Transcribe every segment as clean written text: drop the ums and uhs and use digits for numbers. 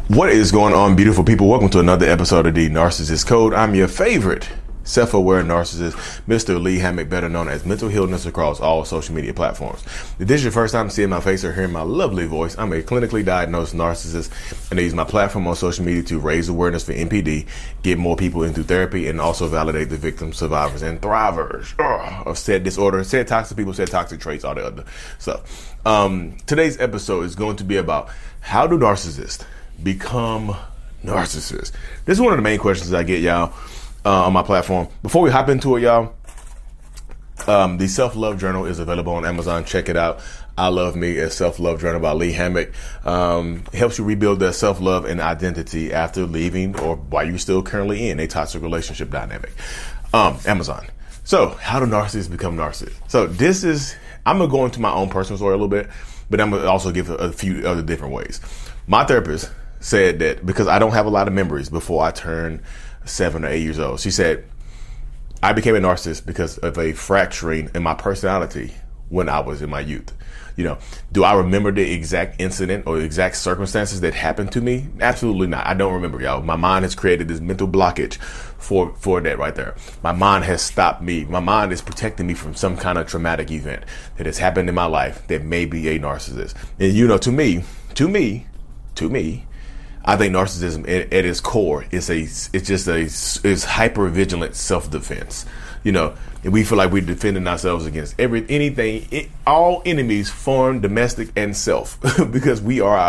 What is going on, beautiful people? Welcome to another episode of The Narcissist Code. I'm your favorite self-aware narcissist, Mr. Lee Hammock, better known as Mental Healness across all social media platforms. If this is your first time seeing my face or hearing my lovely voice, I'm a clinically diagnosed narcissist, and I use my platform on social media to raise awareness for NPD, get more people into therapy, and also validate the victims, survivors, and thrivers of said disorder, said toxic people, said toxic traits, all the other stuff. Today's episode is going to be about how do narcissists become narcissists. This is one of the main questions I get, y'all, on my platform. Before we hop into it, y'all, the Self-Love Journal is available on Amazon. Check it out. I Love Me, a Self-Love Journal by Lee Hammock. It helps you rebuild that self-love and identity after leaving or while you're still currently in a toxic relationship dynamic. Amazon. So how do narcissists become narcissists? So I'm going to go into my own personal story a little bit, but I'm going to also give a few other different ways. My therapist said that because I don't have a lot of memories before I turned 7 or 8 years old, she said I became a narcissist because of a fracturing in my personality when I was in my youth. You know, do I remember the exact incident or the exact circumstances that happened to me? Absolutely not. I don't remember, y'all. My mind has created this mental blockage for that right there. My mind has stopped me. My mind is protecting me from some kind of traumatic event that has happened in my life that may be a narcissist. And you know, to me, I think narcissism at its core is hyper vigilant self-defense. You know, and we feel like we're defending ourselves against all enemies, foreign, domestic, and self, because we are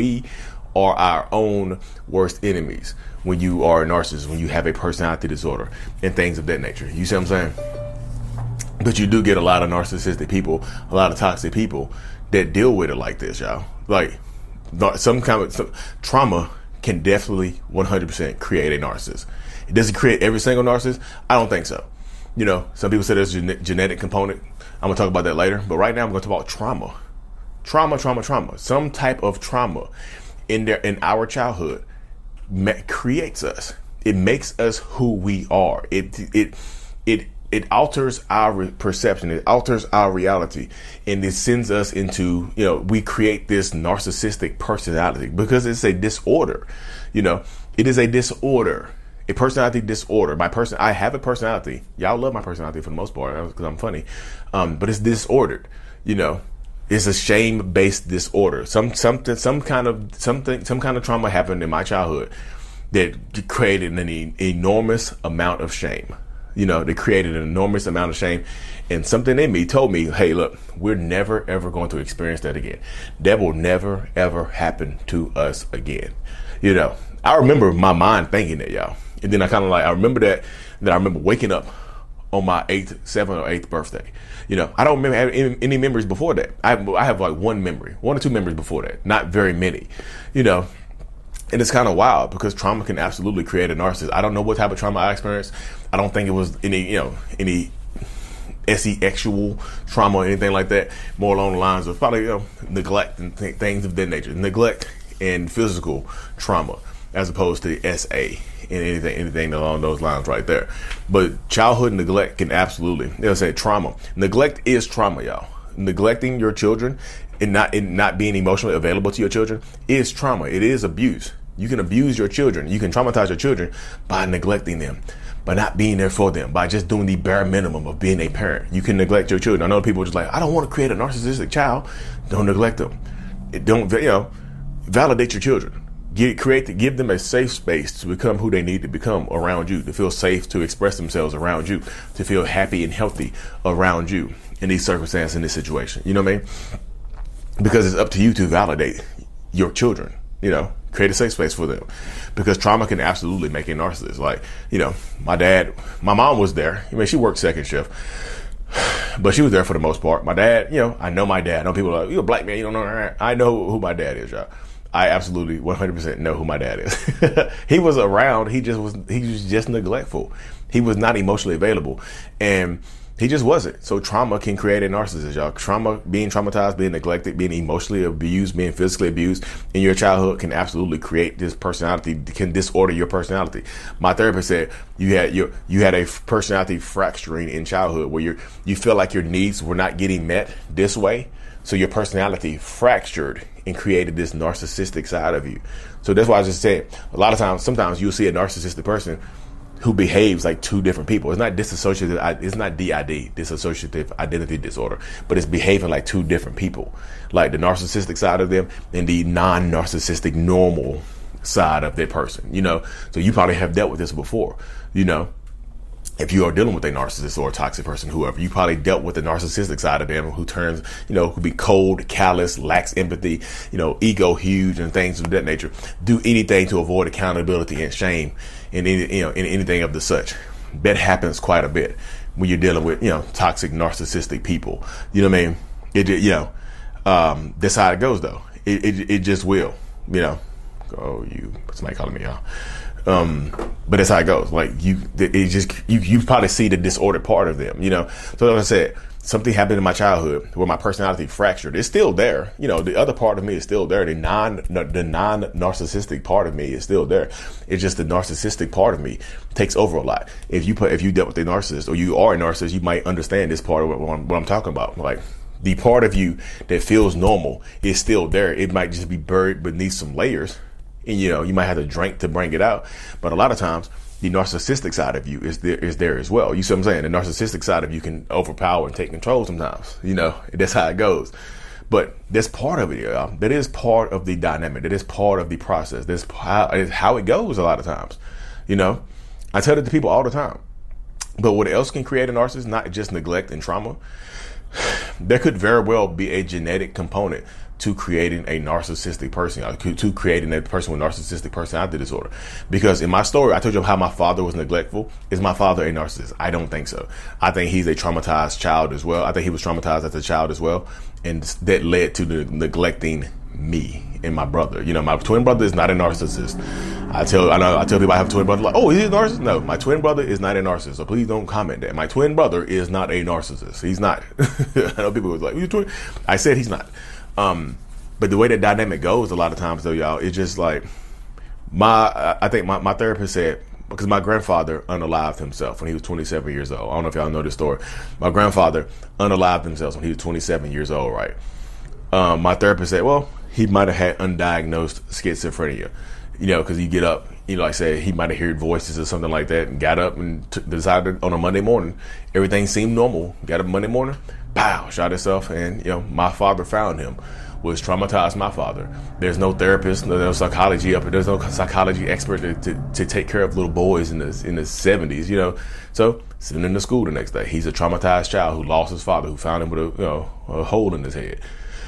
our own worst enemies when you are a narcissist, when you have a personality disorder and things of that nature. You see what I'm saying? But you do get a lot of narcissistic people, a lot of toxic people that deal with it like this, y'all. Like, some kind of trauma can definitely 100% create a narcissist. Does it create every single narcissist? I don't think so. You know, some people say there's a genetic component. I'm going to talk about that later. But right now I'm going to talk about trauma. Trauma. Some type of trauma in our childhood creates us. It makes us who we are. It alters our perception. It alters our reality. And it sends us into, you know, we create this narcissistic personality because it's a disorder. You know, it is a disorder, a personality disorder. I have a personality. Y'all love my personality for the most part because I'm funny. But it's disordered. You know, it's a shame-based disorder. Some kind of trauma happened in my childhood that created an enormous amount of shame. You know, they created an enormous amount of shame, and something in me told me, hey, look, we're never, ever going to experience that again. That will never, ever happen to us again. You know, I remember my mind thinking that, y'all. And then I remember that I remember waking up on my 7th or 8th birthday. You know, I don't remember having any memories before that. I have like one or two memories before that, not very many, you know. And it's kind of wild because trauma can absolutely create a narcissist. I don't know what type of trauma I experienced. I don't think it was any sexual trauma or anything like that. More along the lines of probably, you know, neglect and things of that nature. Neglect and physical trauma as opposed to SA and anything along those lines right there. But childhood neglect can absolutely, they'll say trauma. Neglect is trauma, y'all. Neglecting your children and not being emotionally available to your children is trauma. It is abuse. You can abuse your children. You can traumatize your children by neglecting them, by not being there for them, by just doing the bare minimum of being a parent. You can neglect your children. I know people are just like, I don't want to create a narcissistic child. Don't neglect them. Validate your children. Give them a safe space to become who they need to become around you, to feel safe to express themselves around you, to feel happy and healthy around you in these circumstances, in this situation. You know what I mean? Because it's up to you to validate your children, you know, create a safe space for them, because trauma can absolutely make a narcissist. Like, you know, my mom was there. I mean, she worked second shift, but she was there for the most part. My dad, you know, I know my dad. I know people are like, you're a black man, you don't know that. I know who my dad is, y'all. I absolutely 100% know who my dad is. He was around. He was just neglectful. He was not emotionally available. And he just wasn't. So trauma can create a narcissist, y'all. Trauma, being traumatized, being neglected, being emotionally abused, being physically abused in your childhood can absolutely create this personality, can disorder your personality. My therapist said you had a personality fracturing in childhood where you feel like your needs were not getting met this way. So your personality fractured and created this narcissistic side of you. So that's why I just said, a lot of times, sometimes you'll see a narcissistic person who behaves like two different people. It's not dissociative, it's not DID, dissociative identity disorder, but it's behaving like two different people, like the narcissistic side of them and the non-narcissistic normal side of that person, you know? So you probably have dealt with this before, you know? If you are dealing with a narcissist or a toxic person, whoever, you probably dealt with the narcissistic side of them who turns, you know, could be cold, callous, lacks empathy, you know, ego huge and things of that nature. Do anything to avoid accountability and shame and anything of the such. That happens quite a bit when you're dealing with, you know, toxic, narcissistic people. You know what I mean? That's how it goes though. It just will, you know. Oh, somebody calling me out. But that's how it goes. Like you probably see the disordered part of them, you know? So like I said, something happened in my childhood where my personality fractured. It's still there. You know, the other part of me is still there. The non-narcissistic part of me is still there. It's just the narcissistic part of me takes over a lot. If you dealt with a narcissist or you are a narcissist, you might understand this part of what I'm talking about. Like the part of you that feels normal is still there. It might just be buried beneath some layers. And, you know, you might have to drink to bring it out. But a lot of times, the narcissistic side of you is there as well. You see what I'm saying? The narcissistic side of you can overpower and take control sometimes. You know, that's how it goes. But that's part of it, y'all. That is part of the dynamic. That is part of the process. That's how it goes a lot of times. You know, I tell it to people all the time. But what else can create a narcissist? Not just neglect and trauma. There could very well be a genetic component to creating a narcissistic person, to creating a person with narcissistic personality disorder. Because in my story, I told you how my father was neglectful. Is my father a narcissist? I don't think so. I think he's a traumatized child as well. I think he was traumatized as a child as well. And that led to the neglecting me and my brother. You know, my twin brother is not a narcissist. I tell people I have a twin brother, like, oh, is he a narcissist? No, my twin brother is not a narcissist. So please don't comment that. My twin brother is not a narcissist. He's not. I know people was like, you twin? I said he's not. But the way that dynamic goes a lot of times though, y'all, it's just like I think my therapist said, because my grandfather unalived himself when he was 27 years old. I don't know if y'all know this story. My grandfather unalived himself when he was 27 years old, right? My therapist said, well, he might have had undiagnosed schizophrenia, you know, because you get up, you know, like I said, he might have heard voices or something like that and got up and decided on a Monday morning, everything seemed normal. Got up Monday morning, pow, shot himself. And, you know, my father found him, was traumatized my father. There's no therapist, no psychology up, there's no psychology expert to take care of little boys in the 70s, you know. So sending him to school the next day. He's a traumatized child who lost his father, who found him with a hole in his head.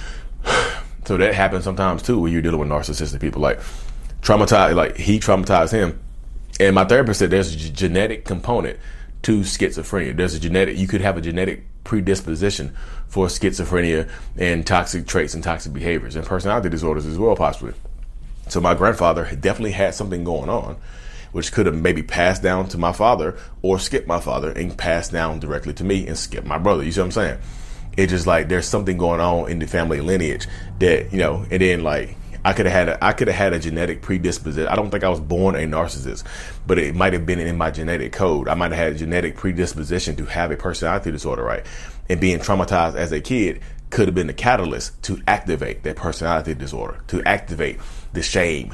So that happens sometimes too when you're dealing with narcissistic people. Like traumatized, like he traumatized him. And my therapist said there's a genetic component to schizophrenia. You could have a genetic predisposition for schizophrenia and toxic traits and toxic behaviors and personality disorders as well, possibly. So my grandfather definitely had something going on, which could have maybe passed down to my father or skipped my father and passed down directly to me and skipped my brother. You see what I'm saying? It's just like there's something going on in the family lineage that, you know, and then like I could have had a genetic predisposition. I don't think I was born a narcissist, but it might have been in my genetic code. I might have had a genetic predisposition to have a personality disorder, right? And being traumatized as a kid could have been the catalyst to activate that personality disorder, to activate the shame,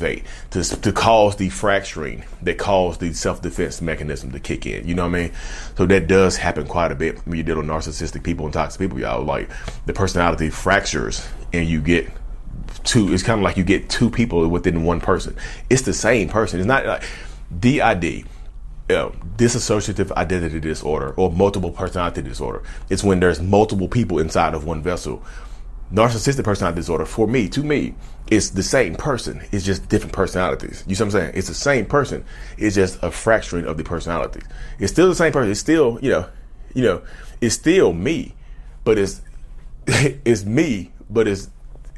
to cause the fracturing that caused the self-defense mechanism to kick in. You know what I mean? So that does happen quite a bit when you deal with narcissistic people and toxic people, y'all. Like the personality fractures and you get it's kind of like you get two people within one person. It's the same person. It's not like DID, dissociative identity disorder, or multiple personality disorder. It's when there's multiple people inside of one vessel. Narcissistic personality disorder, to me, it's the same person. It's just different personalities. You see what I'm saying? It's the same person. It's just a fracturing of the personalities. It's still the same person. It's still, it's still me, but it's me, but it's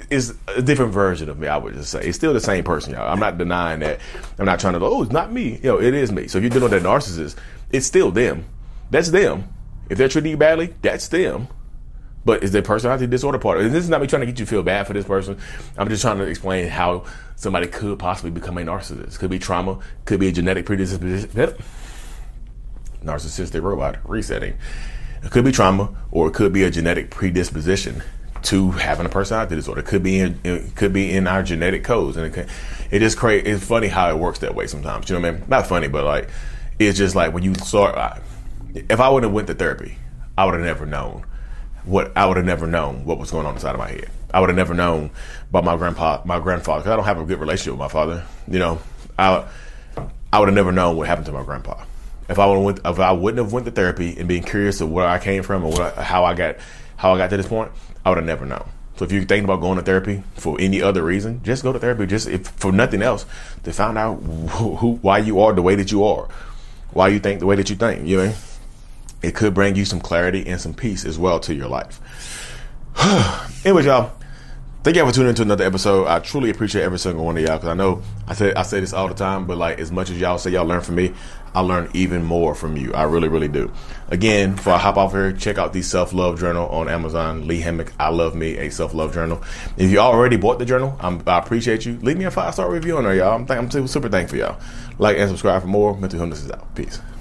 a different version of me, I would just say. It's still the same person, y'all. I'm not denying that. I'm not trying to go, oh, it's not me. It is me. So if you're dealing with a narcissist, it's still them. That's them. If they're treating you badly, that's them. But is their personality disorder part? And this is not me trying to get you to feel bad for this person. I'm just trying to explain how somebody could possibly become a narcissist. Could be trauma. Could be a genetic predisposition. Narcissistic robot resetting. It could be trauma, or it could be a genetic predisposition to having a personality disorder. It could be in our genetic codes, and it's funny how it works that way sometimes. You know what I mean? Not funny, but like it's just like when you start. If I wouldn't have went to therapy, I would have never known what was going on inside of my head. I would have never known about my grandfather, because I don't have a good relationship with my father. You know, I would have never known what happened to my grandpa. If I wouldn't have went to therapy and been curious of where I came from and how I got to this point, I would have never known. So if you're thinking about going to therapy for any other reason, just go to therapy. If for nothing else, to find out why you are the way that you are, why you think the way that you think. You know, it could bring you some clarity and some peace as well to your life. Anyways, y'all, thank y'all for tuning into another episode. I truly appreciate every single one of y'all, because I know I say this all the time, but like as much as y'all say y'all learn from me, I learn even more from you. I really, really do. Again, before I hop off here, check out the Self-Love Journal on Amazon. Lee Hammock, I Love Me, a Self-Love Journal. If you already bought the journal, I appreciate you. Leave me a 5-star review on there, y'all. I'm super thankful, y'all. Like and subscribe for more. Mental Healness is out. Peace.